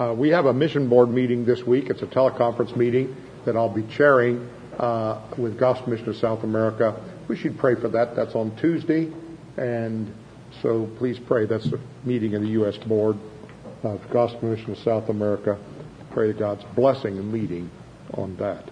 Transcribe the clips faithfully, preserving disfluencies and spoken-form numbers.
Uh, we have a mission board meeting this week. It's a teleconference meeting that I'll be chairing uh, with Gospel Mission of South America. We should pray for that. That's on Tuesday, and so please pray. That's the meeting of the U S board of Gospel Mission of South America. Pray to God's blessing and leading on that.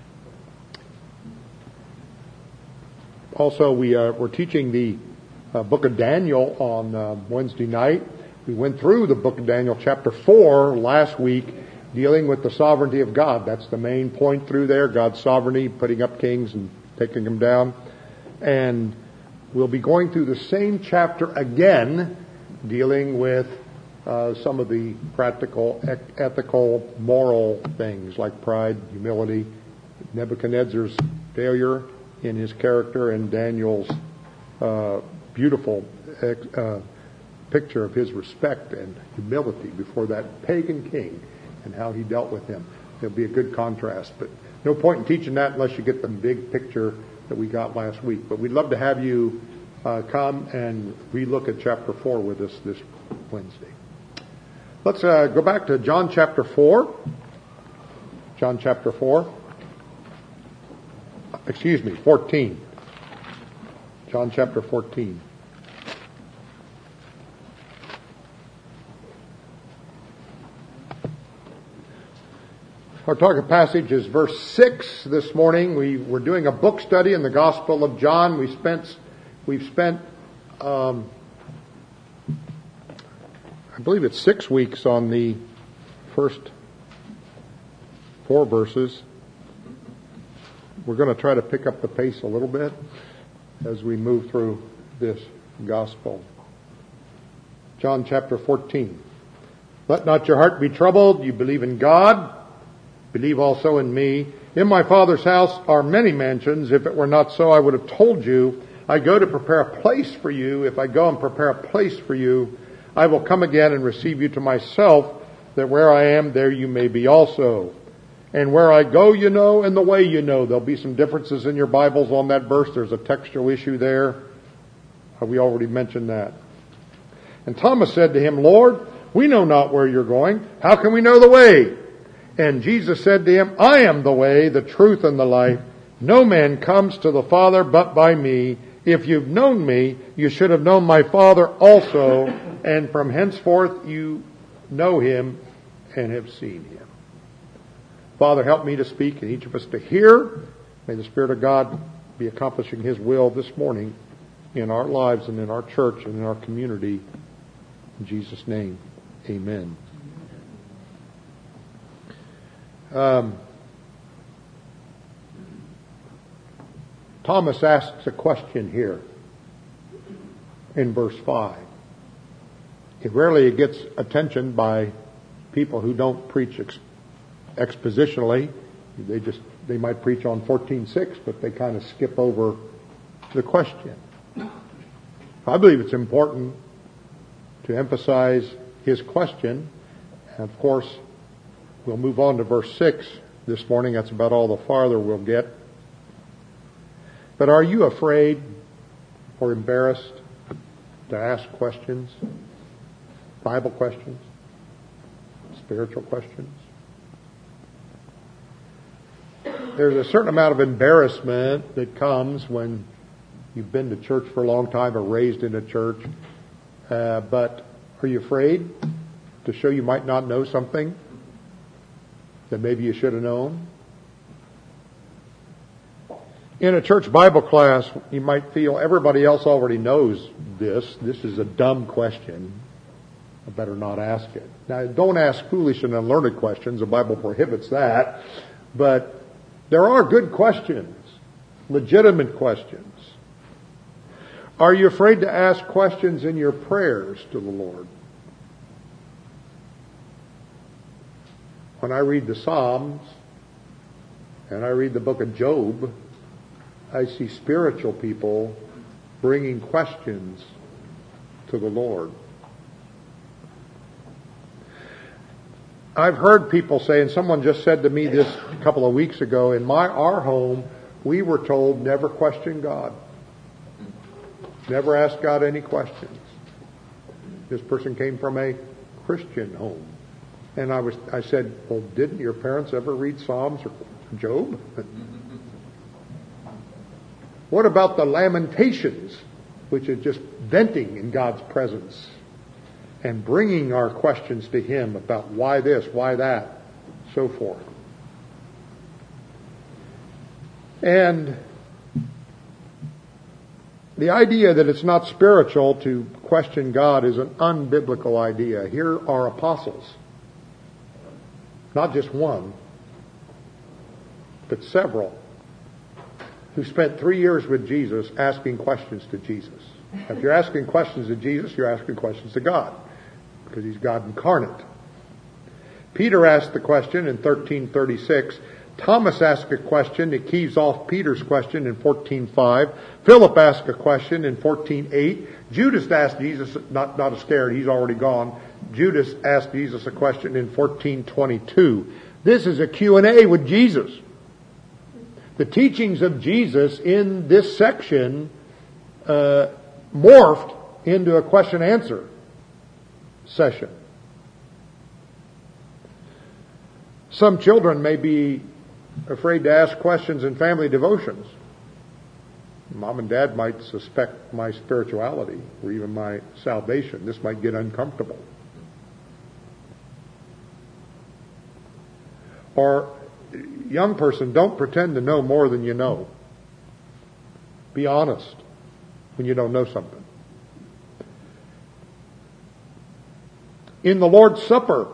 Also, we uh, we're teaching the uh, book of Daniel on uh, Wednesday night. We went through the book of Daniel, chapter four, last week, dealing with the sovereignty of God. That's the main point through there, God's sovereignty, putting up kings and taking them down. And we'll be going through the same chapter again, dealing with uh, some of the practical, ethical, moral things like pride, humility, Nebuchadnezzar's failure in his character, and Daniel's uh, beautiful uh, picture of his respect and humility before that pagan king and how he dealt with him. It'll be a good contrast, but no point in teaching that unless you get the big picture that we got last week. But we'd love to have you uh, come and relook at chapter four with us this Wednesday. Let's uh, go back to John chapter four. John chapter four. Excuse me, fourteen. John chapter fourteen. Our target passage is verse six this morning. We were doing a book study in the Gospel of John. We spent, we've spent, um, I believe it's six weeks on the first four verses. We're going to try to pick up the pace a little bit as we move through this Gospel. John chapter fourteen. Let not your heart be troubled. You believe in God. Believe also in me. In my Father's house are many mansions. If it were not so, I would have told you. I go to prepare a place for you. If I go and prepare a place for you, I will come again and receive you to myself, that where I am, there you may be also. And where I go, you know, and the way you know. There'll be some differences in your Bibles on that verse. There's a textual issue there. We already mentioned that. And Thomas said to him, Lord, we know not where you're going. How can we know the way? And Jesus said to him, I am the way, the truth, and the life. No man comes to the Father but by me. If you've known me, you should have known my Father also. And from henceforth you know him and have seen him. Father, help me to speak and each of us to hear. May the Spirit of God be accomplishing his will this morning in our lives and in our church and in our community. In Jesus' name, amen. Um, Thomas asks a question here in verse five. It rarely gets attention by people who don't preach ex- expositionally. They just they might preach on fourteen six, but they kind of skip over the question. I believe it's important to emphasize his question. And of course, we'll move on to verse six this morning. That's about all the farther we'll get. But are you afraid or embarrassed to ask questions? Bible questions? Spiritual questions? There's a certain amount of embarrassment that comes when you've been to church for a long time or raised in a church. Uh, but are you afraid to show you might not know something that maybe you should have known? In a church Bible class, you might feel everybody else already knows this. This is a dumb question. I better not ask it. Now, don't ask foolish and unlearned questions. The Bible prohibits that. But there are good questions, legitimate questions. Are you afraid to ask questions in your prayers to the Lord? When I read the Psalms and I read the book of Job, I see spiritual people bringing questions to the Lord. I've heard people say, and someone just said to me this a couple of weeks ago, in my our home, we were told never question God. Never ask God any questions. This person came from a Christian home. And I was, I said, well, didn't your parents ever read Psalms or Job? What about the Lamentations, which is just venting in God's presence and bringing our questions to Him about why this, why that, so forth. And the idea that it's not spiritual to question God is an unbiblical idea. Here are apostles. Not just one, but several, who spent three years with Jesus asking questions to Jesus. If you're asking questions to Jesus, you're asking questions to God, because He's God incarnate. Peter asked the question in thirteen thirty-six. Thomas asked a question that keys off Peter's question in fourteen five. Philip asked a question in fourteen eight. Judas asked Jesus, not, not scared, he's already gone. Judas asked Jesus a question in fourteen twenty-two. This is a Q and A with Jesus. The teachings of Jesus in this section uh, morphed into a question-answer session. Some children may be afraid to ask questions in family devotions. Mom and Dad might suspect my spirituality or even my salvation. This might get uncomfortable. Or, young person, don't pretend to know more than you know. Be honest when you don't know something. In the Lord's Supper,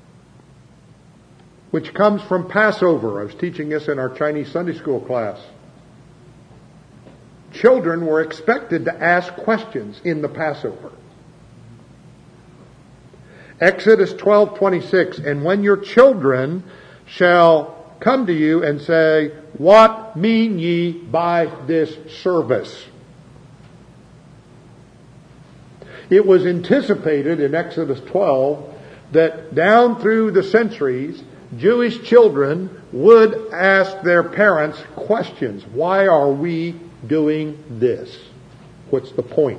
which comes from Passover, I was teaching this in our Chinese Sunday school class. Children were expected to ask questions in the Passover. Exodus twelve twenty-six, and when your children shall come to you and say, what mean ye by this service? It was anticipated in Exodus twelve that down through the centuries, Jewish children would ask their parents questions. Why are we doing this? What's the point?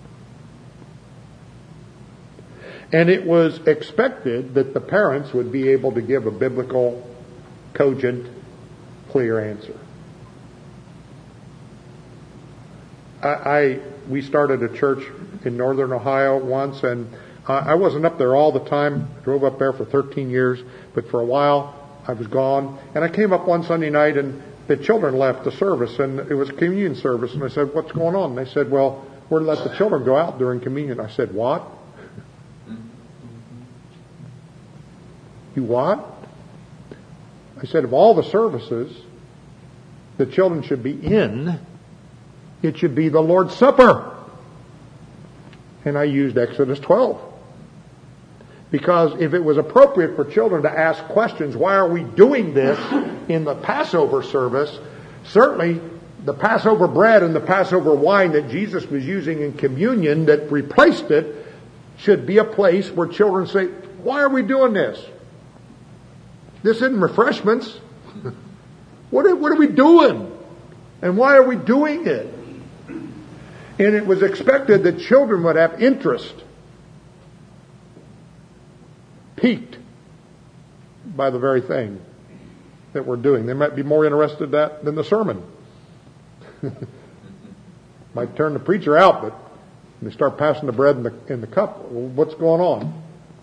And it was expected that the parents would be able to give a biblical, cogent, clear answer. I, I we started a church in northern Ohio once, and I wasn't up there all the time. I drove up there for thirteen years, but for a while I was gone. And I came up one Sunday night, and the children left the service, and it was a communion service. And I said, what's going on? And they said, well, we're to let the children go out during communion. I said, what? You what? I said, of all the services the children should be in, it should be the Lord's Supper. And I used Exodus twelve. Because if it was appropriate for children to ask questions, why are we doing this in the Passover service? Certainly the Passover bread and the Passover wine that Jesus was using in communion that replaced it should be a place where children say, why are we doing this? This isn't refreshments. What are, what are we doing? And why are we doing it? And it was expected that children would have interest, piqued by the very thing that we're doing. They might be more interested in that than the sermon. Might turn the preacher out, but when they start passing the bread in the, in the cup, well, what's going on?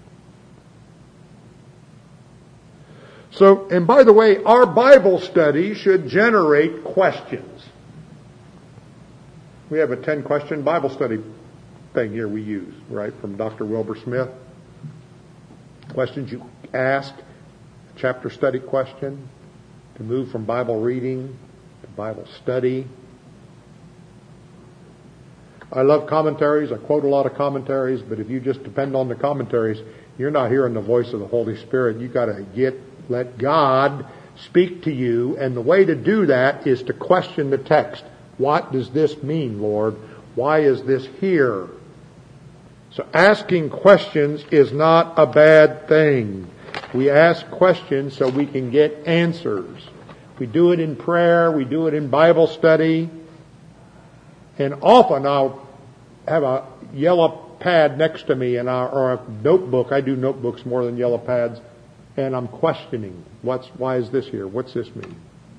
So, and by the way, our Bible study should generate questions. We have a ten-question Bible study thing here we use, right, from Doctor Wilbur Smith. Questions you ask, a chapter study question, to move from Bible reading to Bible study. I love commentaries. I quote a lot of commentaries, but if you just depend on the commentaries, you're not hearing the voice of the Holy Spirit. You've got to get, let God speak to you, and the way to do that is to question the text. What does this mean, Lord? Why is this here? So asking questions is not a bad thing. We ask questions so we can get answers. We do it in prayer. We do it in Bible study. And often I'll have a yellow pad next to me and I, or a notebook. I do notebooks more than yellow pads. and I'm questioning, what's, why is this here? What's this mean?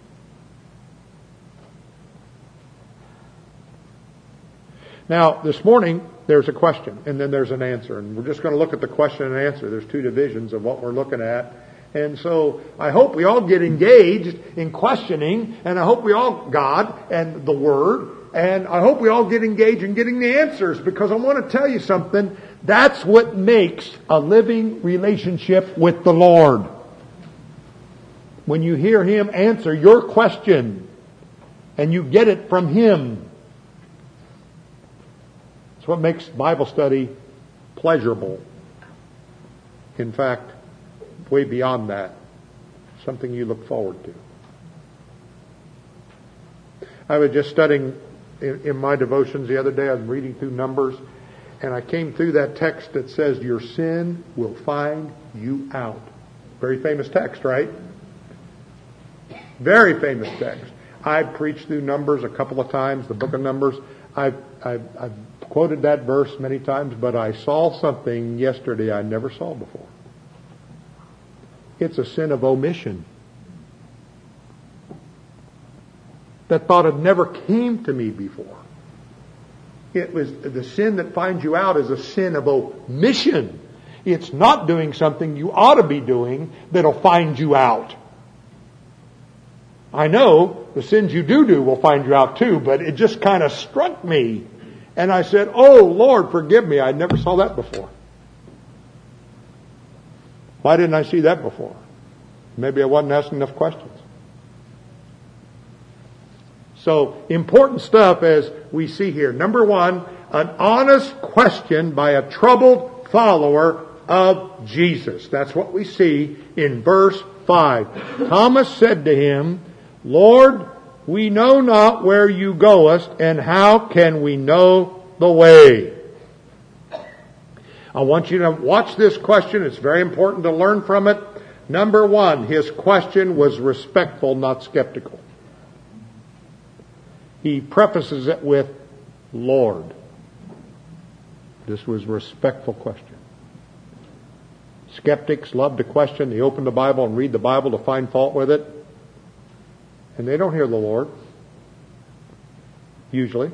Now, this morning, there's a question, and then there's an answer. And we're just going to look at the question and answer. There's two divisions of what we're looking at. And so, I hope we all get engaged in questioning, and I hope we all, God and the Word, and I hope we all get engaged in getting the answers, because I want to tell you something. That's what makes a living relationship with the Lord. When you hear Him answer your question, and you get it from Him. It's what makes Bible study pleasurable. In fact, way beyond that. Something you look forward to. I was just studying in, in my devotions the other day. I was reading through Numbers, and I came through that text that says, your sin will find you out. Very famous text, right? Very famous text. I've preached through Numbers a couple of times, the book of Numbers. I've, I've, I've quoted that verse many times, but I saw something yesterday I never saw before. It's a sin of omission. That thought had never came to me before. It was the sin that finds you out is a sin of omission. It's not doing something you ought to be doing that'll find you out. I know the sins you do do will find you out too, but it just kind of struck me. And I said, oh, Lord, forgive me. I never saw that before. Why didn't I see that before? Maybe I wasn't asking enough questions. So, important stuff as we see here. Number one, an honest question by a troubled follower of Jesus. That's what we see in verse five. Thomas said to Him, Lord, we know not where you goest, and how can we know the way? I want you to watch this question. It's very important to learn from it. Number one, his question was respectful, not skeptical. He prefaces it with, Lord. This was a respectful question. Skeptics love to question. They open the Bible and read the Bible to find fault with it. And they don't hear the Lord. Usually.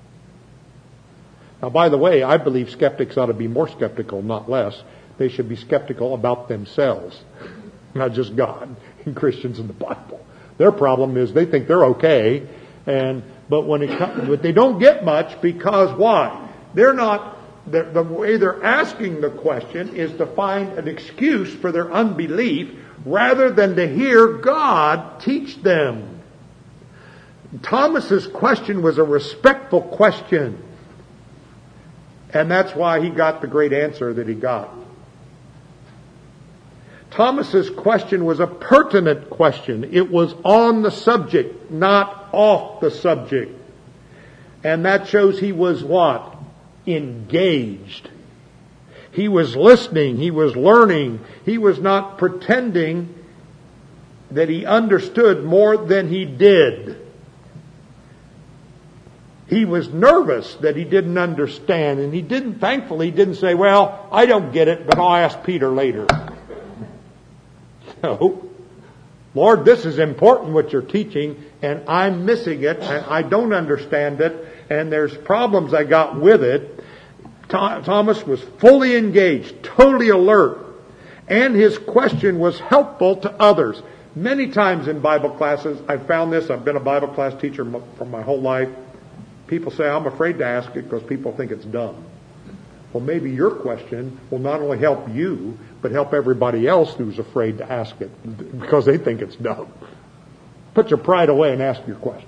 Now, by the way, I believe skeptics ought to be more skeptical, not less. They should be skeptical about themselves, not just God and Christians in the Bible. Their problem is they think they're okay, and but when it comes, but they don't get much because why? They're not. The, the way they're asking the question is to find an excuse for their unbelief rather than to hear God teach them. Thomas's question was a respectful question. And that's why he got the great answer that he got. Thomas's question was a pertinent question. It was on the subject, not off the subject. And that shows he was what? Engaged. He was listening. He was learning. He was not pretending that he understood more than he did. He was nervous that he didn't understand, and he didn't, thankfully, he didn't say, well, I don't get it, but I'll ask Peter later. No. Lord, this is important what you're teaching, and I'm missing it, and I don't understand it, and there's problems I got with it. Thomas was fully engaged, totally alert, and his question was helpful to others. Many times in Bible classes, I've found this, I've been a Bible class teacher for my whole life. People say, I'm afraid to ask it because people think it's dumb. Well, maybe your question will not only help you, but help everybody else who's afraid to ask it because they think it's dumb. Put your pride away and ask your question.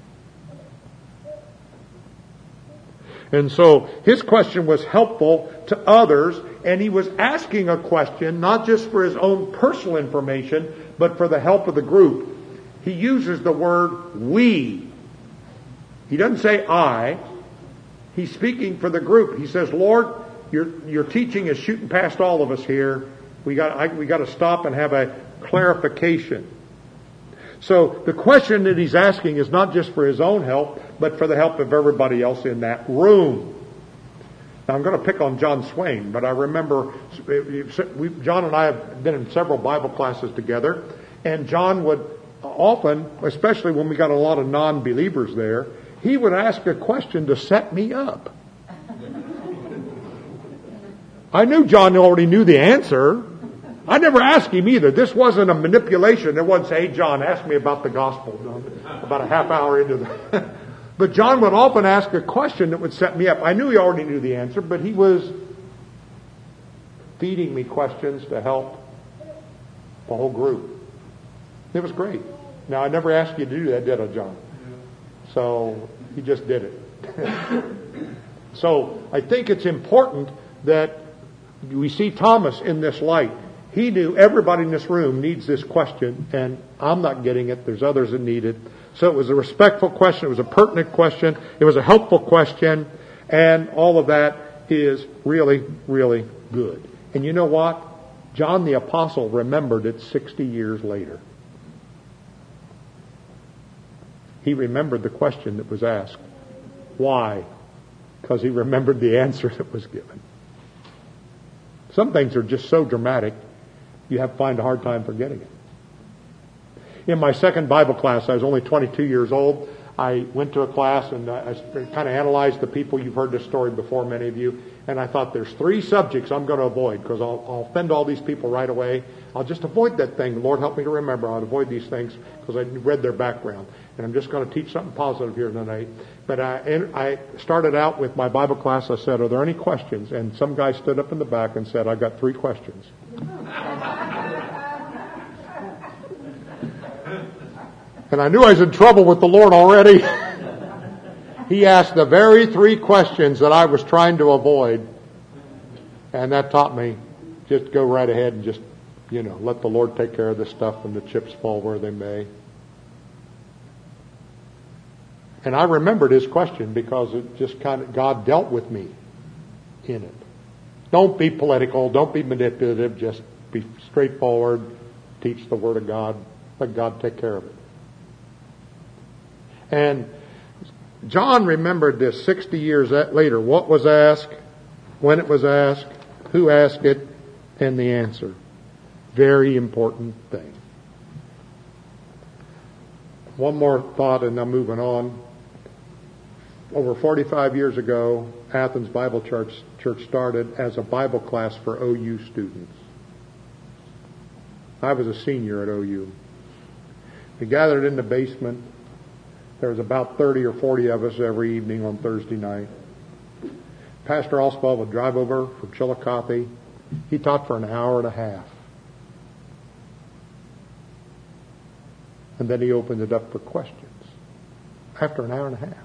And so his question was helpful to others, and he was asking a question not just for his own personal information, but for the help of the group. He uses the word we. He doesn't say I. He's speaking for the group. He says, Lord, your your teaching is shooting past all of us here. We got I, we got to stop and have a clarification. So the question that he's asking is not just for his own help, but for the help of everybody else in that room. Now, I'm going to pick on John Swain, but I remember we, John and I have been in several Bible classes together, and John would often, especially when we got a lot of non-believers there, he would ask a question to set me up. I knew John already knew the answer. I never asked him either. This wasn't a manipulation. It wasn't say, hey, John, ask me about the gospel. About a half hour into the... But John would often ask a question that would set me up. I knew he already knew the answer, but he was feeding me questions to help the whole group. It was great. Now, I never asked you to do that, did I, John? So he just did it. So I think it's important that we see Thomas in this light. He knew everybody in this room needs this question, and I'm not getting it. There's others that need it. So it was a respectful question. It was a pertinent question. It was a helpful question. And all of that is really, really good. And you know what? John the Apostle remembered it sixty years later. He remembered the question that was asked. Why? Because he remembered the answer that was given. Some things are just so dramatic, you have to find a hard time forgetting it. In my second Bible class, I was only twenty-two years old. I went to a class and I kind of analyzed the people. You've heard this story before, many of you. And I thought there's three subjects I'm going to avoid because I'll, I'll offend all these people right away. I'll just avoid that thing. Lord, help me to remember. I'll avoid these things because I read their background. And I'm just going to teach something positive here tonight. But I, and I started out with my Bible class. I said, are there any questions? And some guy stood up in the back and said, I've got three questions. And I knew I was in trouble with the Lord already. He asked the very three questions that I was trying to avoid. And that taught me, just go right ahead and just, you know, let the Lord take care of this stuff and the chips fall where they may. And I remembered his question because it just kind of, God dealt with me in it. Don't be political. Don't be manipulative. Just be straightforward. Teach the Word of God. Let God take care of it. And John remembered this sixty years later. What was asked, when it was asked, who asked it, and the answer. Very important thing. One more thought and I'm moving on. Over forty-five years ago, Athens Bible Church, Church started as a Bible class for O U students. I was a senior at O U. We gathered in the basement. There was about thirty or forty of us every evening on Thursday night. Pastor Oswald would drive over from Chillicothe. He taught for an hour and a half. And then he opened it up for questions after an hour and a half.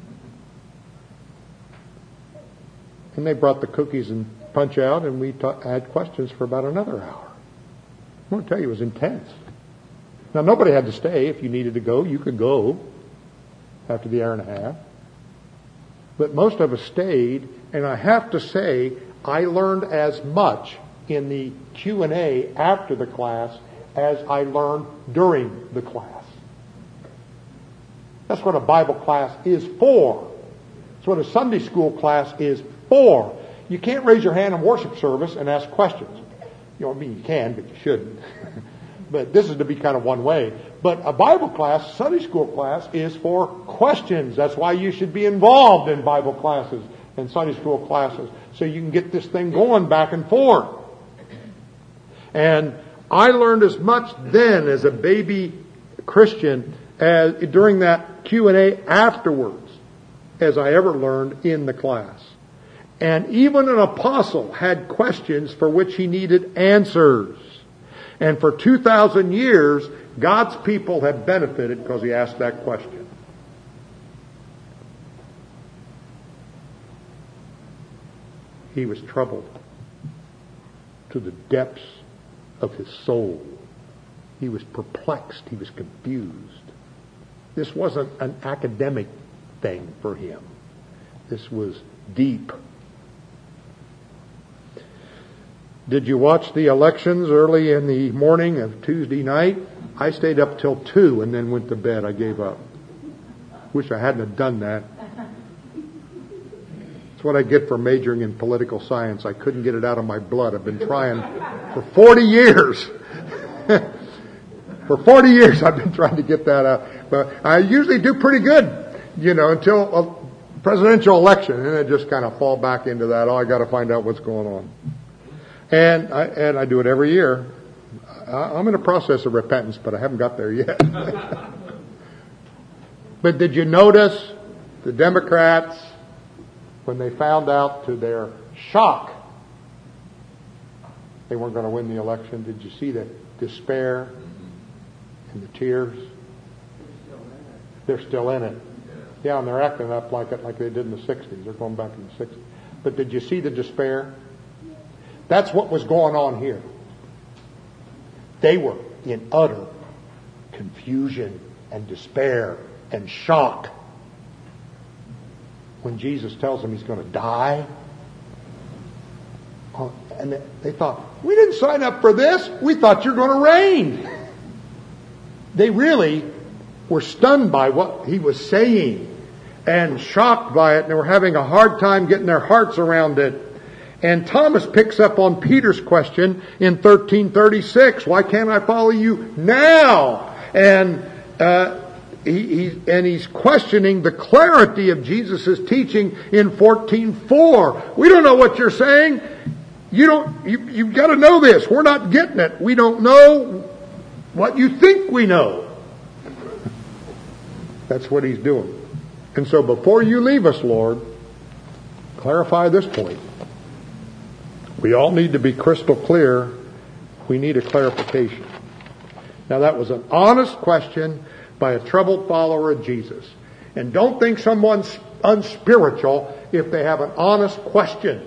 And they brought the cookies and punch out, and we ta- had questions for about another hour. I'm going to tell you, it was intense. Now, nobody had to stay. If you needed to go, you could go after the hour and a half. But most of us stayed, and I have to say, I learned as much in the Q and A after the class as I learned during the class. That's what a Bible class is for. That's what a Sunday school class is for. You can't raise your hand in worship service and ask questions. You know, I mean, you can, but you shouldn't. But this is to be kind of one way. But a Bible class, Sunday school class, is for questions. That's why you should be involved in Bible classes and Sunday school classes, so you can get this thing going back and forth. And I learned as much then as a baby Christian as during that Q and A afterwards as I ever learned in the class. And even an apostle had questions for which he needed answers. And for two thousand years, God's people have benefited because he asked that question. He was troubled to the depths of his soul. He was perplexed. He was confused. This wasn't an academic thing for him. This was deep. Did you watch the elections early in the morning of Tuesday night? I stayed up till two and then went to bed. I gave up. Wish I hadn't have done that. That's what I get for majoring in political science. I couldn't get it out of my blood. I've been trying for forty years. For forty years I've been trying to get that out. But I usually do pretty good, you know, until a presidential election. And I just kind of fall back into that. Oh, I got to find out what's going on. And I, and I do it every year. I'm in a process of repentance, but I haven't got there yet. But did you notice the Democrats, when they found out to their shock they weren't going to win the election, did you see the despair and the tears? They're still in it. Yeah, and they're acting up like it like they did in the sixties. They're going back in the sixties. But did you see the despair? That's what was going on here. They were in utter confusion and despair and shock when Jesus tells them he's going to die. And they thought, we didn't sign up for this. We thought you're going to reign. They really were stunned by what he was saying and shocked by it, and they were having a hard time getting their hearts around it. And Thomas picks up on Peter's question in thirteen thirty-six. Why can't I follow you now? And uh, he, he and he's questioning the clarity of Jesus' teaching in fourteen four. We don't know what you're saying. You don't. You, you've got to know this. We're not getting it. We don't know what you think we know. That's what he's doing. And so before you leave us, Lord, clarify this point. We all need to be crystal clear. We need a clarification. Now that was an honest question by a troubled follower of Jesus. And don't think someone's unspiritual if they have an honest question.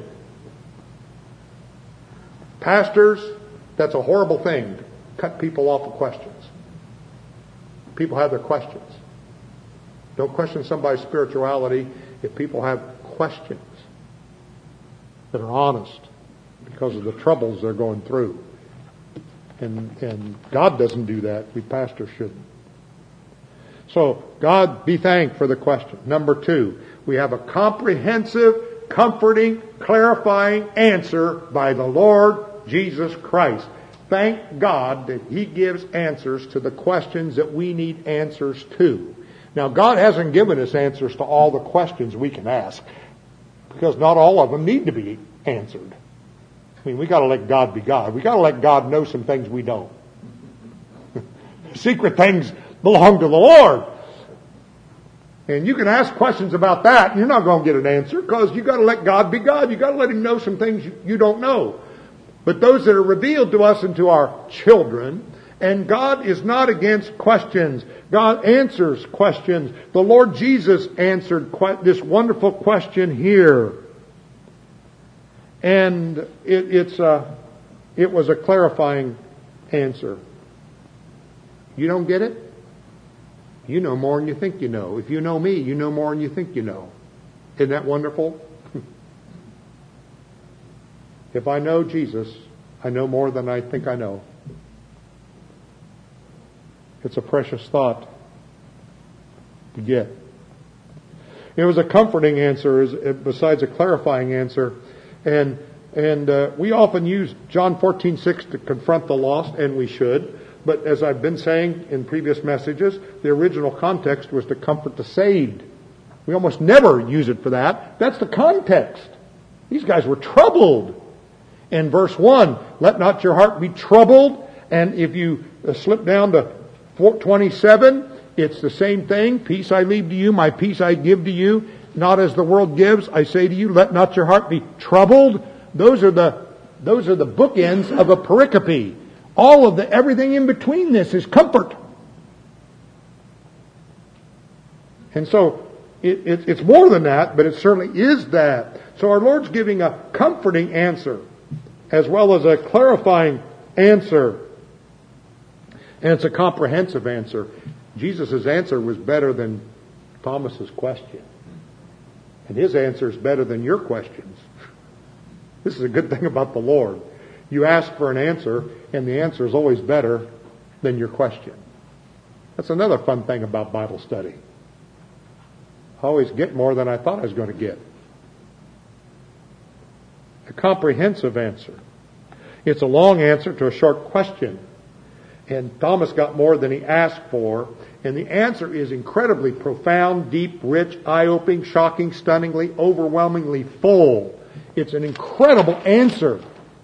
Pastors, that's a horrible thing. Cut people off of questions. People have their questions. Don't question somebody's spirituality if people have questions that are honest because of the troubles they're going through. And, and God doesn't do that. We pastors shouldn't. So, God be thanked for the question. Number two, we have a comprehensive, comforting, clarifying answer by the Lord Jesus Christ. Thank God that He gives answers to the questions that we need answers to. Now, God hasn't given us answers to all the questions we can ask, because not all of them need to be answered. I mean, we got to let God be God. We got to let God know some things we don't. Secret things belong to the Lord. And you can ask questions about that, and you're not going to get an answer, because you got to let God be God. You got to let Him know some things you, you don't know. But those that are revealed to us and to our children, and God is not against questions. God answers questions. The Lord Jesus answered que- this wonderful question here. And it, it's a, it was a clarifying answer. You don't get it? You know more than you think you know. If you know me, you know more than you think you know. Isn't that wonderful? If I know Jesus, I know more than I think I know. It's a precious thought to get. It was a comforting answer besides a clarifying answer. And and uh, we often use John fourteen six to confront the lost, and we should. But as I've been saying in previous messages, the original context was to comfort the saved. We almost never use it for that. That's the context. These guys were troubled. In verse one, let not your heart be troubled. And if you uh, slip down to twenty-seven, it's the same thing. Peace I leave to you, my peace I give to you. Not as the world gives, I say to you, let not your heart be troubled. Those are the those are the bookends of a pericope. All of the everything in between this is comfort. And so it, it, it's more than that, but it certainly is that. So our Lord's giving a comforting answer as well as a clarifying answer. And it's a comprehensive answer. Jesus' answer was better than Thomas's question. And his answer is better than your questions. This is a good thing about the Lord. You ask for an answer, and the answer is always better than your question. That's another fun thing about Bible study. I always get more than I thought I was going to get. a comprehensive answer. It's a long answer to a short question. And Thomas got more than he asked for. And the answer is incredibly profound, deep, rich, eye-opening, shocking, stunningly, overwhelmingly full. It's an incredible answer.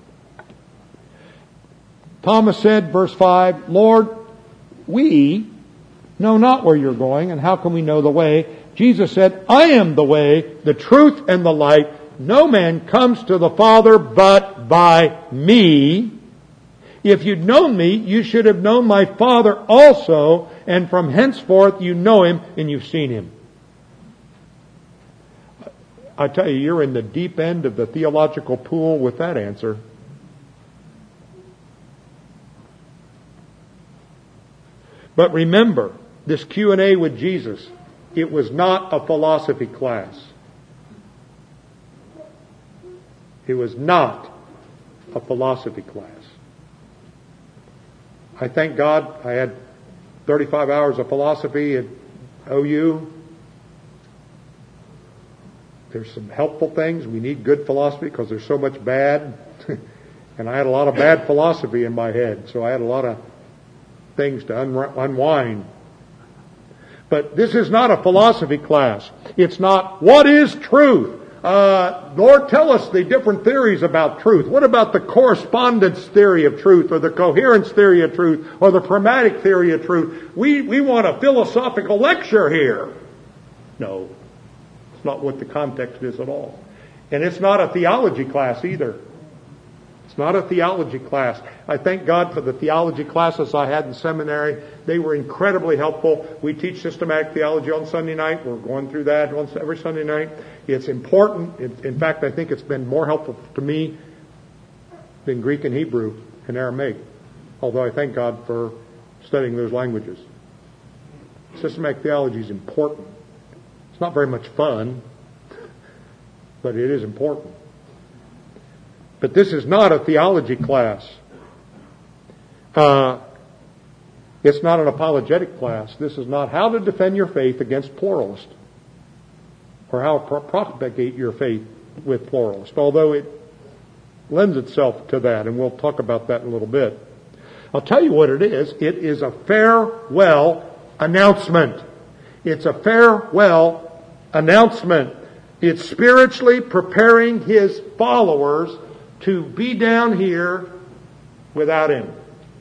Thomas said, verse five, Lord, we know not where you're going, and how can we know the way? Jesus said, I am the way, the truth, and the light. No man comes to the Father but by me. If you'd known me, you should have known my Father also, and from henceforth you know him and you've seen him. I tell you, you're in the deep end of the theological pool with that answer. But remember, this Q and A with Jesus, it was not a philosophy class. It was not a philosophy class. I thank God I had thirty-five hours of philosophy at O U. There's some helpful things. We need good philosophy because there's so much bad. And I had a lot of bad philosophy in my head. So I had a lot of things to un- unwind. But this is not a philosophy class. It's not, what is truth? Uh, Lord, tell us the different theories about truth. What about the correspondence theory of truth, or the coherence theory of truth, or the pragmatic theory of truth? We, we want a philosophical lecture here. No. It's not what the context is at all. And it's not a theology class either. It's not a theology class. I thank God for the theology classes I had in seminary. They were incredibly helpful. We teach systematic theology on Sunday night. We're going through that once every Sunday night. It's important. In fact, I think it's been more helpful to me than Greek and Hebrew and Aramaic. Although I thank God for studying those languages. Systematic theology is important. It's not very much fun, but it is important. But this is not a theology class. Uh, it's not an apologetic class. This is not how to defend your faith against pluralists, or how to pro- propagate your faith with pluralists, although it lends itself to that, and we'll talk about that in a little bit. I'll tell you what it is. It is a farewell announcement. It's a farewell announcement. It's spiritually preparing his followers to be down here without him.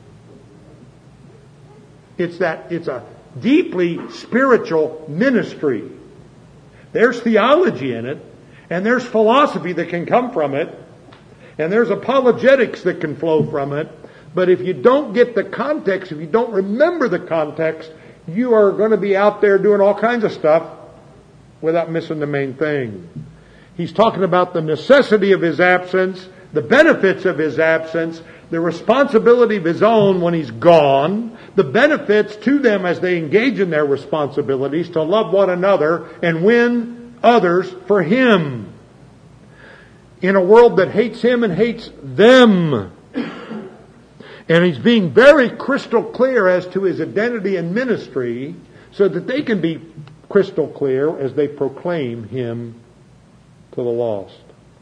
It's that, it's a deeply spiritual ministry. There's theology in it, and there's philosophy that can come from it, and there's apologetics that can flow from it. But if you don't get the context, if you don't remember the context, you are going to be out there doing all kinds of stuff without missing the main thing. He's talking about the necessity of his absence, the benefits of his absence, the responsibility of his own when he's gone, the benefits to them as they engage in their responsibilities to love one another and win others for him. In a world that hates him and hates them. And he's being very crystal clear as to his identity and ministry so that they can be crystal clear as they proclaim him to the lost.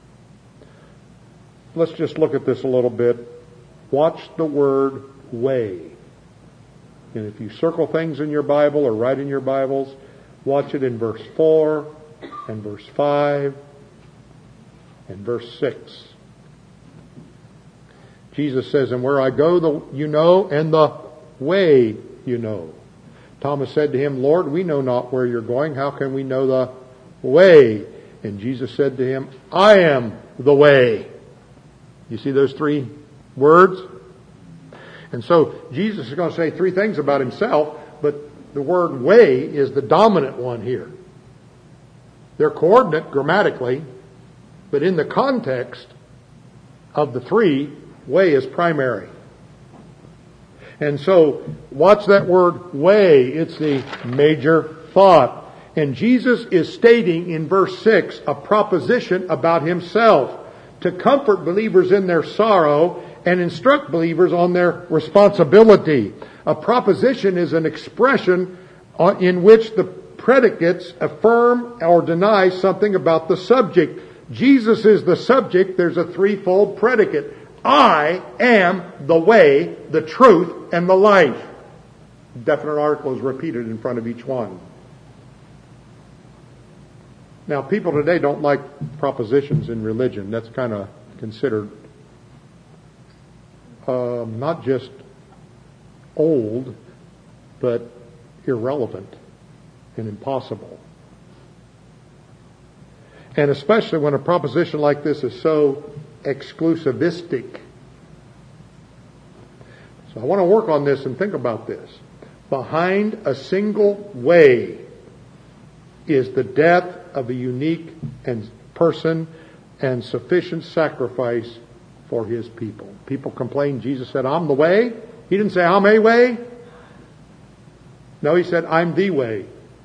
Let's just look at this a little bit. Watch the word way. And if you circle things in your Bible or write in your Bibles, watch it in verse four and verse five and verse six. Jesus says, and where I go, the, you know, and the way you know. Thomas said to him, Lord, we know not where you're going. How can we know the way? And Jesus said to him, I am the way. You see those three words? And so Jesus is going to say three things about himself, but the word way is the dominant one here. They're coordinate grammatically, but in the context of the three, way is primary. And so, watch that word way. It's the major thought. And Jesus is stating in verse six a proposition about himself to comfort believers in their sorrow and instruct believers on their responsibility. A proposition is an expression in which the predicates affirm or deny something about the subject. Jesus is the subject, there's a threefold predicate. I am the way, the truth, and the life. Definite article is repeated in front of each one. Now, people today don't like propositions in religion. That's kind of considered uh, not just old, but irrelevant and impossible. And especially when a proposition like this is so exclusivistic. So I want to work on this and think about this. Behind a single way is the death of a unique and person and sufficient sacrifice for His people. People complain, Jesus said, I'm the way. He didn't say, I'm a way. No, He said, I'm the way.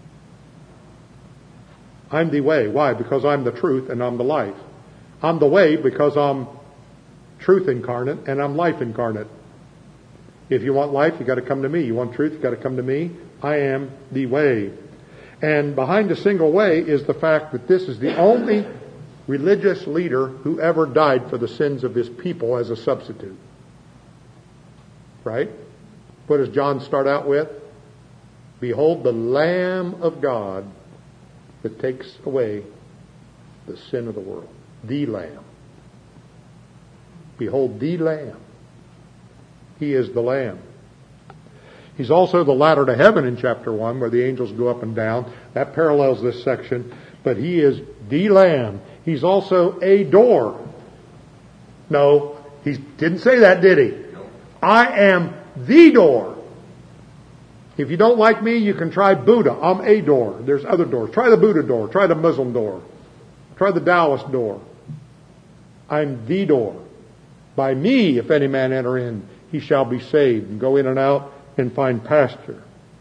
I'm the way. Why? Because I'm the truth and I'm the life. I'm the way because I'm truth incarnate and I'm life incarnate. If you want life, you got to come to me. You want truth, you got to come to me. I am the way. And behind a single way is the fact that this is the only religious leader who ever died for the sins of his people as a substitute. Right? What does John start out with? Behold the Lamb of God that takes away the sin of the world. The Lamb. Behold the Lamb. He is the Lamb. He's also the ladder to heaven in chapter one, where the angels go up and down. That parallels this section. But He is the Lamb. He's also a door. No, He didn't say that, did He? I am the door. If you don't like me, you can try Buddha. I'm a door. There's other doors. Try the Buddha door. Try the Muslim door. Try the Taoist door. I'm the door. By me, if any man enter in, he shall be saved and go in and out and find pasture.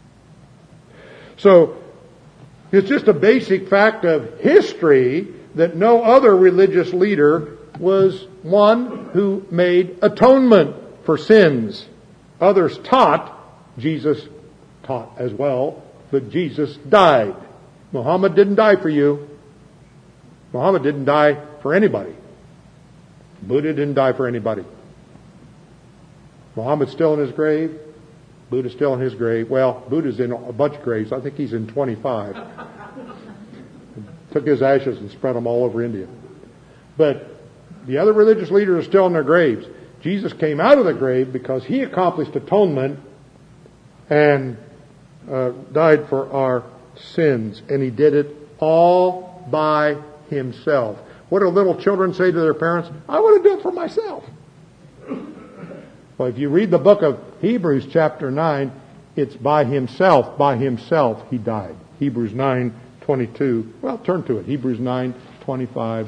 So, it's just a basic fact of history that no other religious leader was one who made atonement for sins. Others taught, Jesus taught as well, but Jesus died. Muhammad didn't die for you. Muhammad didn't die for anybody. Buddha didn't die for anybody. Muhammad's still in his grave. Buddha's still in his grave. Well, Buddha's in a bunch of graves. I think he's in twenty-five. Took his ashes and spread them all over India. But the other religious leaders are still in their graves. Jesus came out of the grave because He accomplished atonement and uh, died for our sins. And He did it all by Himself. What do little children say to their parents? I want to do it for myself. Well, if you read the book of Hebrews chapter nine, it's by Himself, by Himself He died. Hebrews nine twenty-two. Well, turn to it. Hebrews nine twenty-five.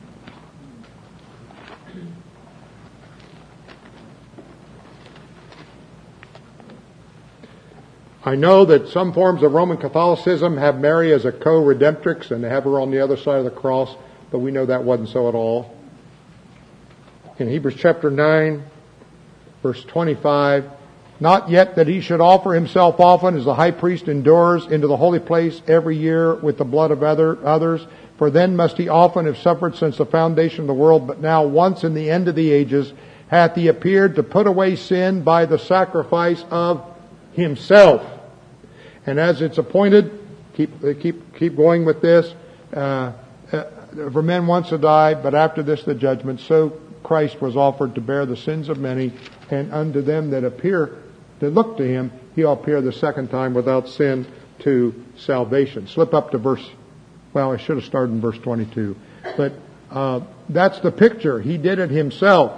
I know that some forms of Roman Catholicism have Mary as a co-redemptrix and they have her on the other side of the cross, but we know that wasn't so at all. In Hebrews chapter nine, verse twenty-five, not yet that He should offer Himself often as the high priest endures into the holy place every year with the blood of other, others, for then must He often have suffered since the foundation of the world, but now once in the end of the ages hath He appeared to put away sin by the sacrifice of Himself. And as it's appointed, keep keep keep going with this, uh, uh, for men once to die, but after this the judgment, so Christ was offered to bear the sins of many, and unto them that appear, that look to Him, He'll appear the second time without sin to salvation. Slip up to verse, well, I should have started in verse twenty-two. But uh, that's the picture. He did it Himself.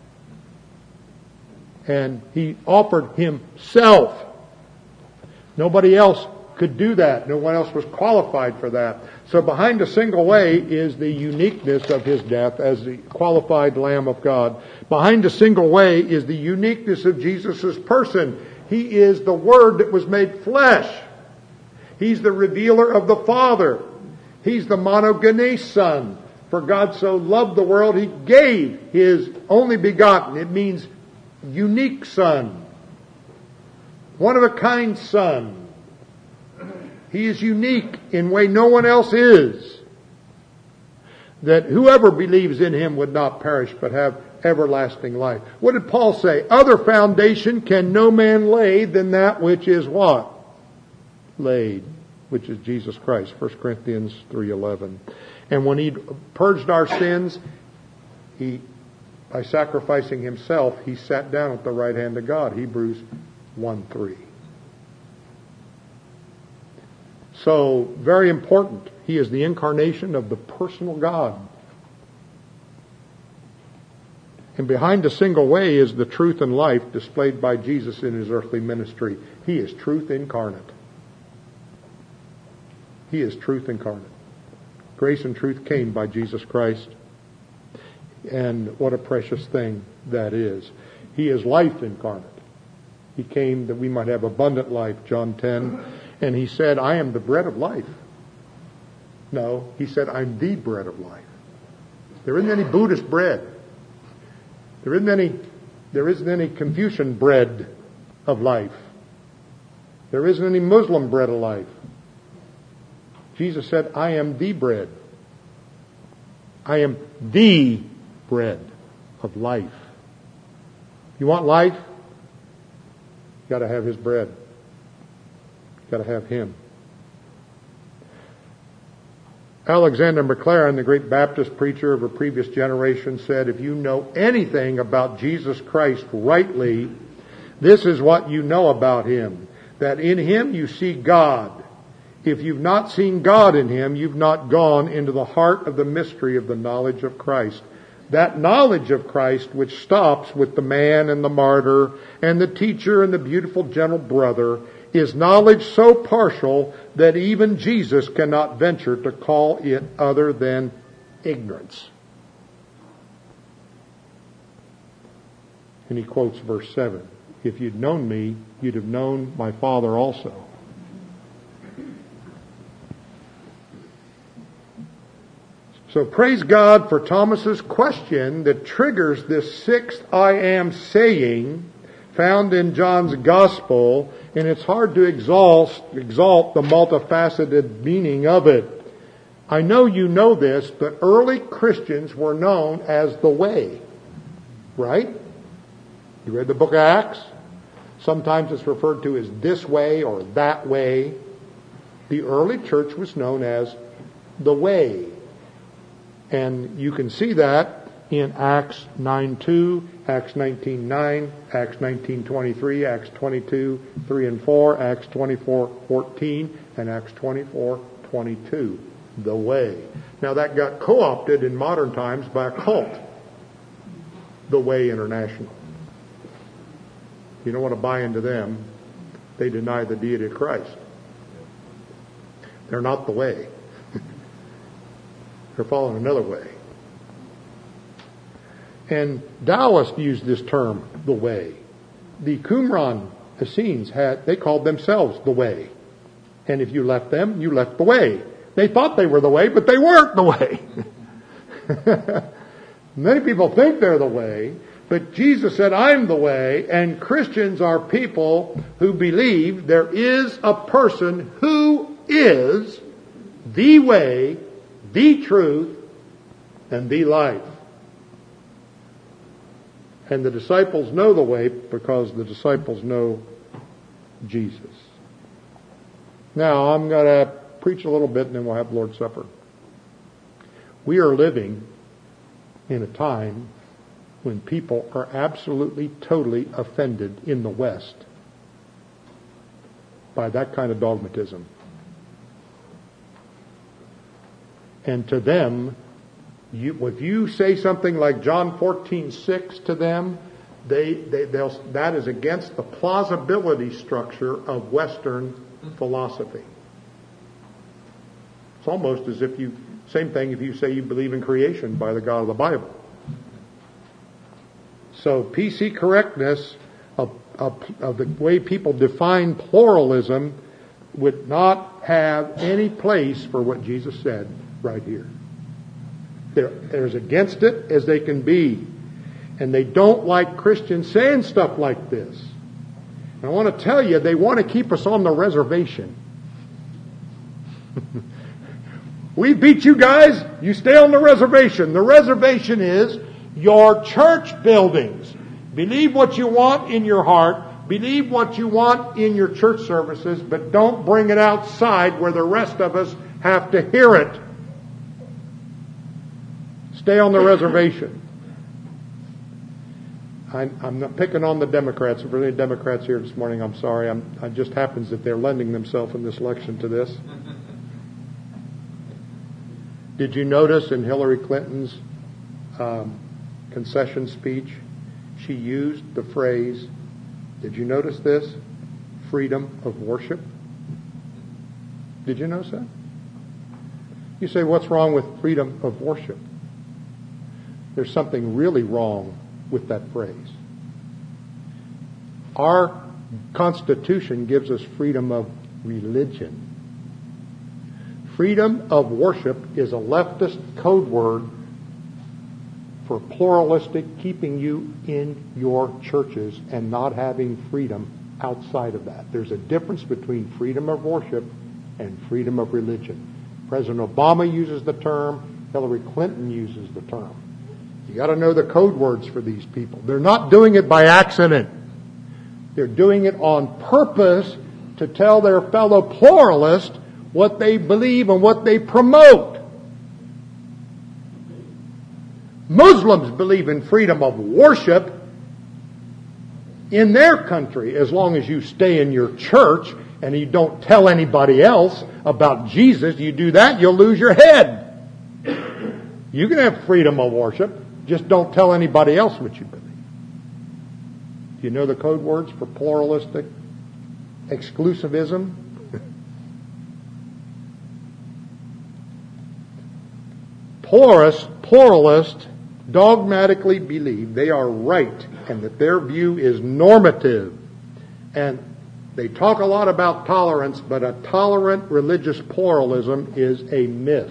And He offered Himself. Nobody else could do that. No one else was qualified for that. So behind a single way is the uniqueness of His death as the qualified Lamb of God. Behind a single way is the uniqueness of Jesus' person. He is the Word that was made flesh. He's the revealer of the Father. He's the monogenes Son. For God so loved the world, He gave His only begotten. It means unique Son. One of a kind Son. He is unique in a way no one else is. that whoever believes in him would not perish but have everlasting life. What did Paul say? Other foundation can no man lay than that which is what? Laid, which is Jesus Christ. First Corinthians three eleven. And when he purged our sins, he, by sacrificing himself, he sat down at the right hand of God. Hebrews one three. So, very important. He is the incarnation of the personal God. And behind a single way is the truth and life displayed by Jesus in his earthly ministry. He is truth incarnate. He is truth incarnate. Grace and truth came by Jesus Christ. And what a precious thing that is. He is life incarnate. He came that we might have abundant life, John ten. And he said, I am the bread of life. No, he said, I'm the bread of life. There isn't any Buddhist bread. There isn't any, there isn't any Confucian bread of life. There isn't any Muslim bread of life. Jesus said, I am the bread. I am the bread of life. You want life? You got to have his bread. You got to have him. Alexander Maclaren, the great Baptist preacher of a previous generation, said, if you know anything about Jesus Christ rightly, this is what you know about him, that in him you see God. If you've not seen God in him, you've not gone into the heart of the mystery of the knowledge of Christ. That knowledge of Christ which stops with the man and the martyr and the teacher and the beautiful gentle brother is knowledge so partial that even Jesus cannot venture to call it other than ignorance. And he quotes verse seven. If you'd known me, you'd have known my Father also. So praise God for Thomas's question that triggers this sixth I am saying found in John's Gospel, and it's hard to exalt, exalt the multifaceted meaning of it. I know you know this, but early Christians were known as the Way. Right? You read the book of Acts? Sometimes it's referred to as this way or that way. The early church was known as the Way. And you can see that in Acts nine two, Acts nineteen nine, Acts nineteen twenty-three, Acts twenty-two three and four, Acts twenty-four fourteen, and Acts twenty-four twenty-two. The Way. Now that got co-opted in modern times by a cult. The Way International. You don't want to buy into them. They deny the deity of Christ. They're not the way. They're following another way. And Taoists used this term, the Way. The Qumran Essenes had, they called themselves the Way. And if you left them, you left the way. They thought they were the way, but they weren't the way. Many people think they're the way, but Jesus said, I'm the way, and Christians are people who believe there is a person who is the way, the truth, and the life. And the disciples know the way because the disciples know Jesus. Now, I'm going to preach a little bit and then we'll have Lord's Supper. We are living in a time when people are absolutely, totally offended in the West by that kind of dogmatism. And to them, you, if you say something like John fourteen six to them, they, they, they'll, that is against the plausibility structure of Western philosophy. It's almost as if you, same thing if you say you believe in creation by the God of the Bible. So P C correctness of, of, of the way people define pluralism would not have any place for what Jesus said right here. They're, they're as against it as they can be. And they don't like Christians saying stuff like this. And I want to tell you, they want to keep us on the reservation. We beat you guys, you stay on the reservation. The reservation is your church buildings. Believe what you want in your heart. Believe what you want in your church services, but don't bring it outside where the rest of us have to hear it. Stay on the reservation. I, I'm not picking on the Democrats. If there are any Democrats here this morning, I'm sorry. I'm, it just happens that they're lending themselves in this election to this. Did you notice in Hillary Clinton's um, concession speech, she used the phrase, did you notice this? Freedom of worship. Did you notice that? You say, what's wrong with freedom of worship? There's something really wrong with that phrase. Our Constitution gives us freedom of religion. Freedom of worship is a leftist code word for pluralistic, keeping you in your churches and not having freedom outside of that. There's a difference between freedom of worship and freedom of religion. President Obama uses the term. Hillary Clinton uses the term. You got to know the code words for these people. They're not doing it by accident. They're doing it on purpose to tell their fellow pluralists what they believe and what they promote. Muslims believe in freedom of worship in their country as long as you stay in your church and you don't tell anybody else about Jesus. You do that, you'll lose your head. You can have freedom of worship. Just don't tell anybody else what you believe. Do you know the code words for pluralistic exclusivism? Pluralists, pluralists dogmatically believe they are right and that their view is normative. And they talk a lot about tolerance, but a tolerant religious pluralism is a myth.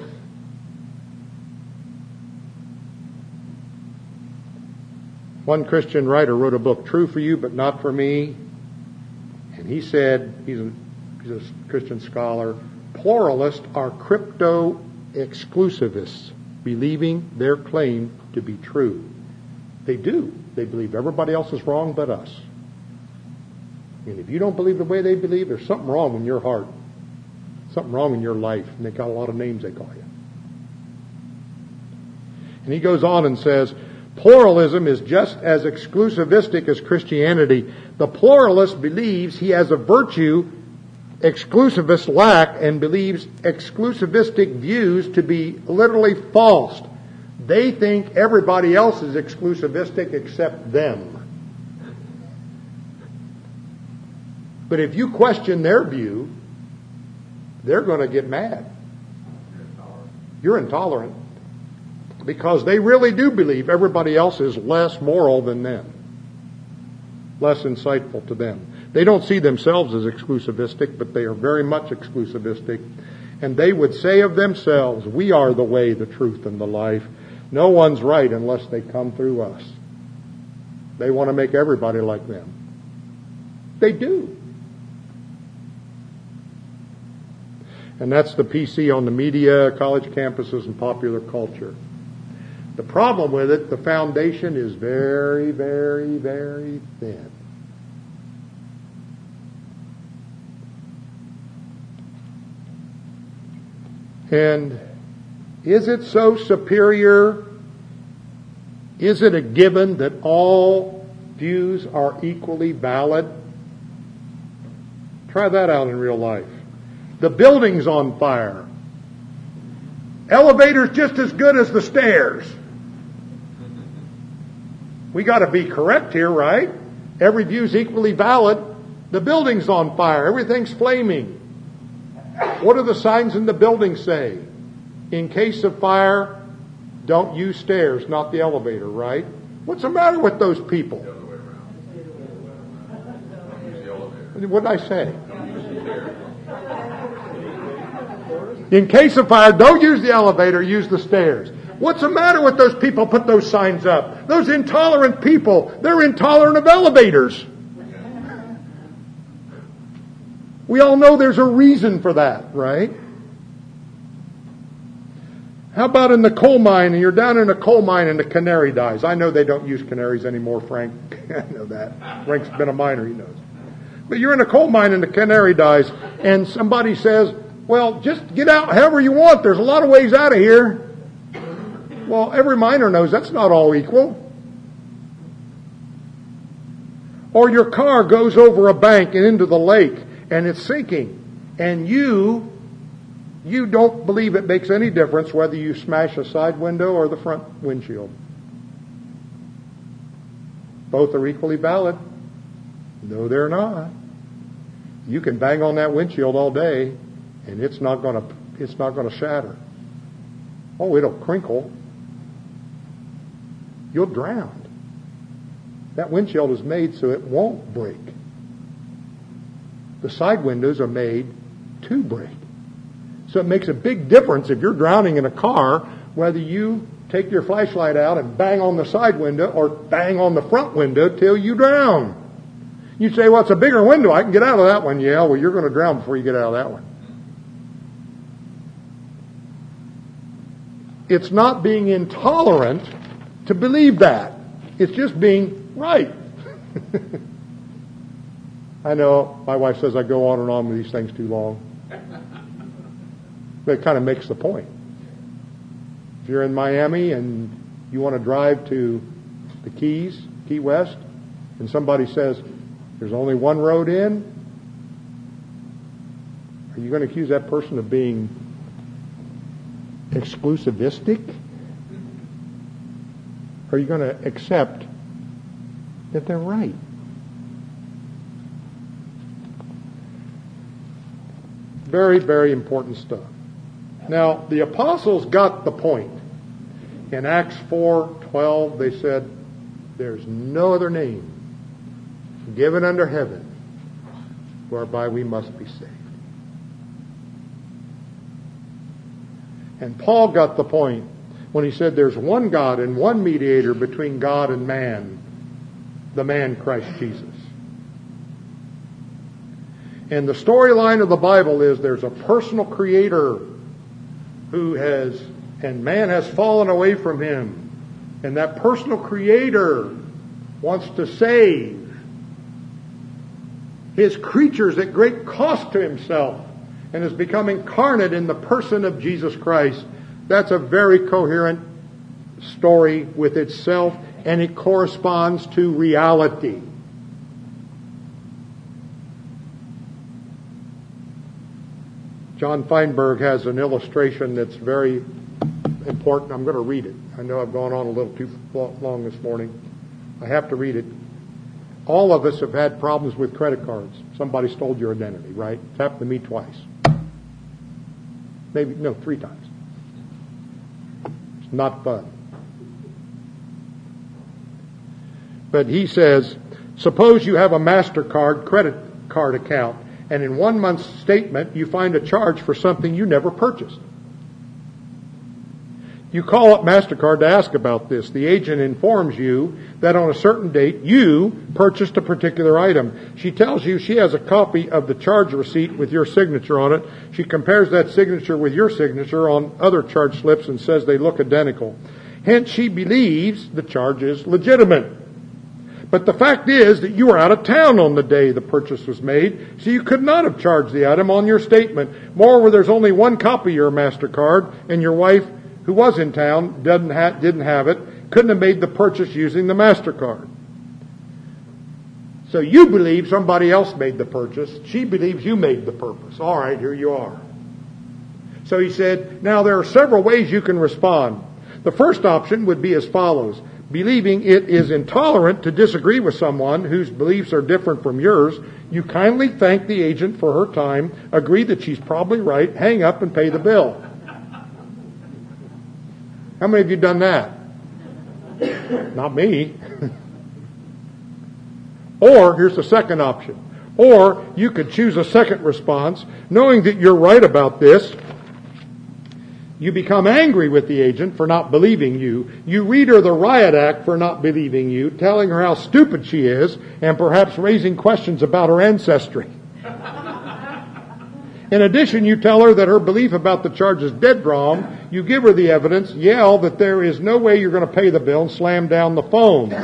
One Christian writer wrote a book, True for You, but Not for Me. And he said, he's a, he's a Christian scholar, pluralists are crypto-exclusivists, believing their claim to be true. They do. They believe everybody else is wrong but us. And if you don't believe the way they believe, there's something wrong in your heart. Something wrong in your life. And they got a lot of names they call you. And he goes on and says, pluralism is just as exclusivistic as Christianity. The pluralist believes he has a virtue exclusivists lack and believes exclusivistic views to be literally false. They think everybody else is exclusivistic except them. But if you question their view, they're going to get mad. You're intolerant. Because they really do believe everybody else is less moral than them. Less insightful to them. They don't see themselves as exclusivistic, but they are very much exclusivistic. And they would say of themselves, we are the way, the truth, and the life. No one's right unless they come through us. They want to make everybody like them. They do. And that's the P C on the media, college campuses, and popular culture. The problem with it, the foundation is very, very, very thin. And is it so superior? Is it a given that all views are equally valid? Try that out in real life. The building's on fire. Elevator's just as good as the stairs. We got to be correct here, right? Every view's equally valid. The building's on fire. Everything's flaming. What do the signs in the building say? In case of fire, don't use stairs, not the elevator, right? What's the matter with those people? What did I say? In case of fire, don't use the elevator, use the stairs. What's the matter with those people put those signs up? Those intolerant people, they're intolerant of elevators. We all know there's a reason for that, right? How about in the coal mine, and you're down in a coal mine and the canary dies? I know they don't use canaries anymore, Frank. I know that. Frank's been a miner, he knows. But you're in a coal mine and the canary dies, and somebody says, well, just get out however you want. There's a lot of ways out of here. Well, every miner knows that's not all equal. Or your car goes over a bank and into the lake, and it's sinking, and you You don't believe it makes any difference whether you smash a side window or the front windshield. Both are equally valid. No, they're not. You can bang on that windshield all day, and it's not going to it's not going to shatter. Oh, it'll crinkle. You'll drown. That windshield is made so it won't break. The side windows are made to break. So it makes a big difference if you're drowning in a car, whether you take your flashlight out and bang on the side window or bang on the front window till you drown. You say, well, it's a bigger window. I can get out of that one. Yeah, well, you're going to drown before you get out of that one. It's not being intolerant to believe that. It's just being right. I know my wife says I go on and on with these things too long. But it kind of makes the point. If you're in Miami and you want to drive to the Keys, Key West, and somebody says, there's only one road in, are you going to accuse that person of being exclusivistic? Or are you going to accept that they're right? Very, very important stuff. Now, the apostles got the point. In Acts four twelve, they said, there's no other name given under heaven whereby we must be saved. And Paul got the point when he said there's one God and one mediator between God and man, the man Christ Jesus. And the storyline of the Bible is there's a personal creator who has, and man has fallen away from him. And that personal creator wants to save his creatures at great cost to himself and has become incarnate in the person of Jesus Christ. That's a very coherent story with itself, and it corresponds to reality. John Feinberg has an illustration that's very important. I'm going to read it. I know I've gone on a little too long this morning. I have to read it. All of us have had problems with credit cards. Somebody stole your identity, right? It's happened to me twice. Maybe, no, three times. It's not fun. But he says, suppose you have a MasterCard credit card account, and in one month's statement you find a charge for something you never purchased. You call up MasterCard to ask about this. The agent informs you that on a certain date you purchased a particular item. She tells you she has a copy of the charge receipt with your signature on it. She compares that signature with your signature on other charge slips and says they look identical. Hence, she believes the charge is legitimate. But the fact is that you were out of town on the day the purchase was made, so you could not have charged the item on your statement. Moreover, there's only one copy of your MasterCard, and your wife, who was in town, doesn't ha- didn't have it, couldn't have made the purchase using the MasterCard. So you believe somebody else made the purchase. She believes you made the purchase. All right, here you are. So he said, now there are several ways you can respond. The first option would be as follows. Believing it is intolerant to disagree with someone whose beliefs are different from yours, you kindly thank the agent for her time, agree that she's probably right, hang up and pay the bill. How many of you done that? Not me. Or, here's the second option. Or, you could choose a second response, knowing that you're right about this. You become angry with the agent for not believing you. You read her the riot act for not believing you, telling her how stupid she is, and perhaps raising questions about her ancestry. In addition, you tell her that her belief about the charge is dead wrong. You give her the evidence, yell that there is no way you're going to pay the bill, and slam down the phone.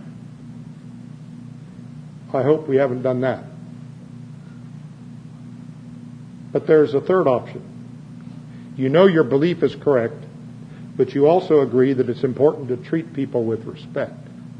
I hope we haven't done that. But there's a third option. You know your belief is correct, but you also agree that it's important to treat people with respect.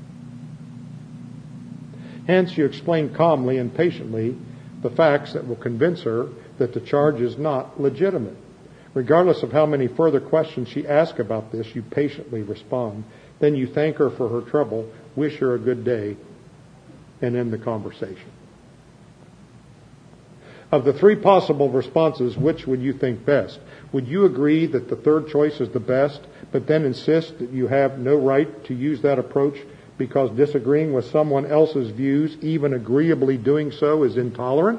Hence, you explain calmly and patiently the facts that will convince her that the charge is not legitimate. Regardless of how many further questions she asks about this, you patiently respond. Then you thank her for her trouble, wish her a good day, and end the conversation. Of the three possible responses, which would you think best? Would you agree that the third choice is the best, but then insist that you have no right to use that approach because disagreeing with someone else's views, even agreeably doing so, is intolerant?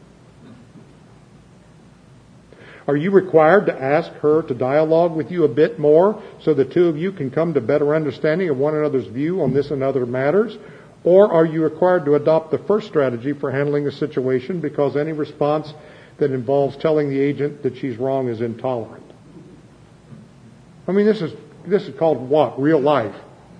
Are you required to ask her to dialogue with you a bit more so the two of you can come to better understanding of one another's view on this and other matters? Or are you required to adopt the first strategy for handling the situation because any response that involves telling the agent that she's wrong is intolerant? I mean, this is this is called what? Real life.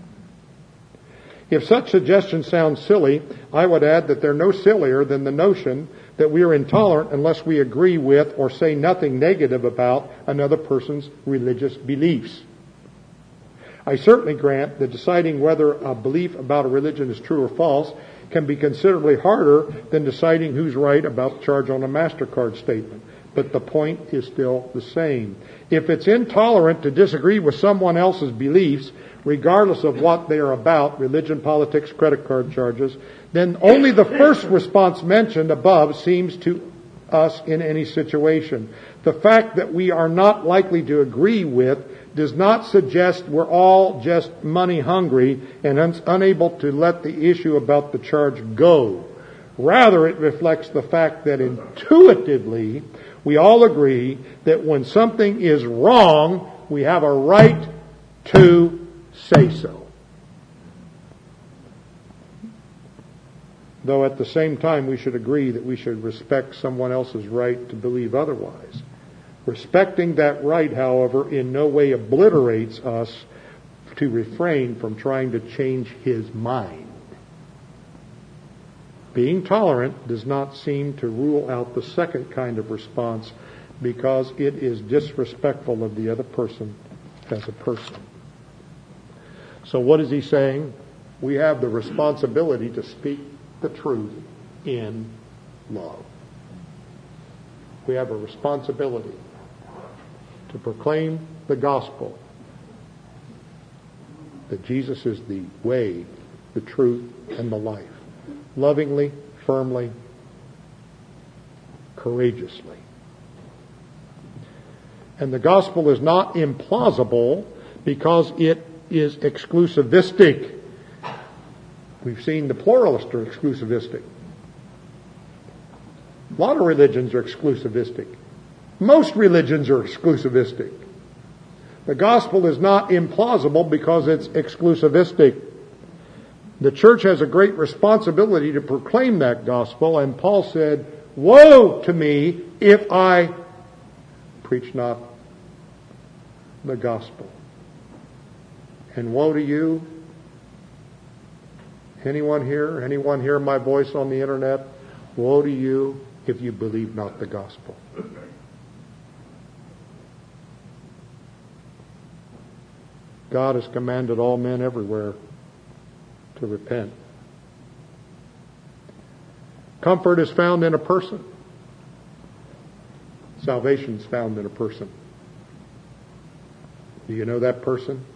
If such suggestions sound silly, I would add that they're no sillier than the notion that we are intolerant unless we agree with or say nothing negative about another person's religious beliefs. I certainly grant that deciding whether a belief about a religion is true or false can be considerably harder than deciding who's right about the charge on a MasterCard statement. But the point is still the same. If it's intolerant to disagree with someone else's beliefs, regardless of what they are about, religion, politics, credit card charges, then only the first response mentioned above seems to us in any situation. The fact that we are not likely to agree with does not suggest we're all just money hungry and un- unable to let the issue about the charge go. Rather, it reflects the fact that intuitively we all agree that when something is wrong, we have a right to say so. Though at the same time we should agree that we should respect someone else's right to believe otherwise. Respecting that right, however, in no way obliterates us to refrain from trying to change his mind. Being tolerant does not seem to rule out the second kind of response because it is disrespectful of the other person as a person. So what is he saying? We have the responsibility to speak the truth in love. We have a responsibility to proclaim the gospel, that Jesus is the way, the truth, and the life. Lovingly, firmly, courageously. And the gospel is not implausible because it is exclusivistic. We've seen the pluralists are exclusivistic. A lot of religions are exclusivistic. Most religions are exclusivistic. The gospel is not implausible because it's exclusivistic. The church has a great responsibility to proclaim that gospel, and Paul said, "Woe to me if I preach not the gospel." And woe to you. Anyone here? Anyone hear my voice on the internet? Woe to you if you believe not the gospel. God has commanded all men everywhere to repent. Comfort is found in a person. Salvation is found in a person. Do you know that person?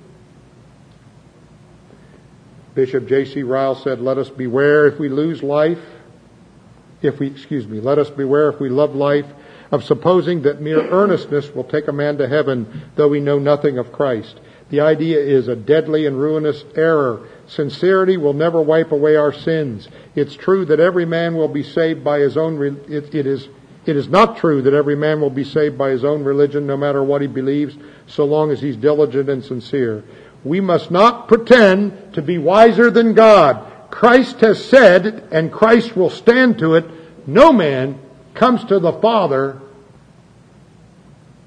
Bishop J C Ryle said, "Let us beware if we lose life, if we, excuse me, let us beware if we love life, of supposing that mere earnestness will take a man to heaven, though we know nothing of Christ. The idea is a deadly and ruinous error. Sincerity will never wipe away our sins. It's true that every man will be saved by his own, re- it, it is It is not true that every man will be saved by his own religion, no matter what he believes, so long as he's diligent and sincere. We must not pretend to be wiser than God. Christ has said, and Christ will stand to it, no man comes to the Father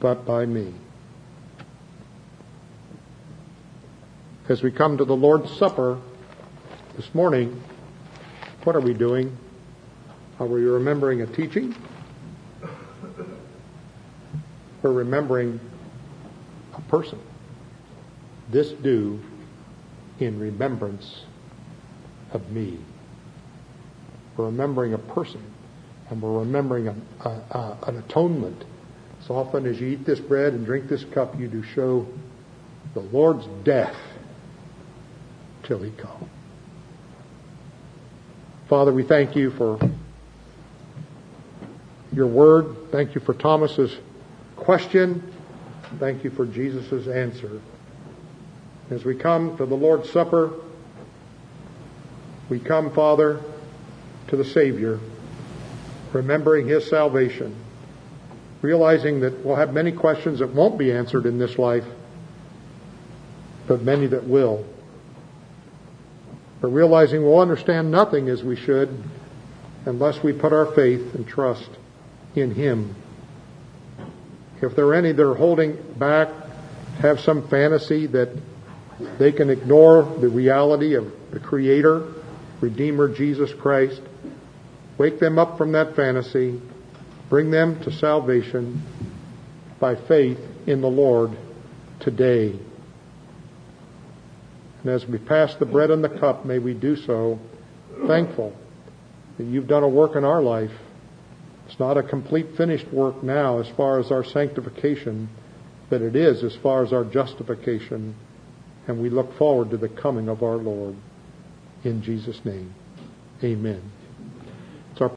but by me. As we come to the Lord's Supper this morning, what are we doing? Are we remembering a teaching? We're remembering a person. This do in remembrance of me. We're remembering a person, and we're remembering a, a, a, an atonement. So often as you eat this bread and drink this cup, you do show the Lord's death till he come. Father, we thank you for your word. Thank you for Thomas's question. Thank you for Jesus' answer. As we come to the Lord's Supper, we come, Father, to the Savior, remembering his salvation, realizing that we'll have many questions that won't be answered in this life, but many that will. But realizing we'll understand nothing as we should unless we put our faith and trust in him. If there are any that are holding back, have some fantasy that they can ignore the reality of the Creator, Redeemer, Jesus Christ, wake them up from that fantasy, bring them to salvation by faith in the Lord today. And as we pass the bread and the cup, may we do so thankful that you've done a work in our life. It's not a complete finished work now as far as our sanctification, but it is as far as our justification. And we look forward to the coming of our Lord. In Jesus' name, amen.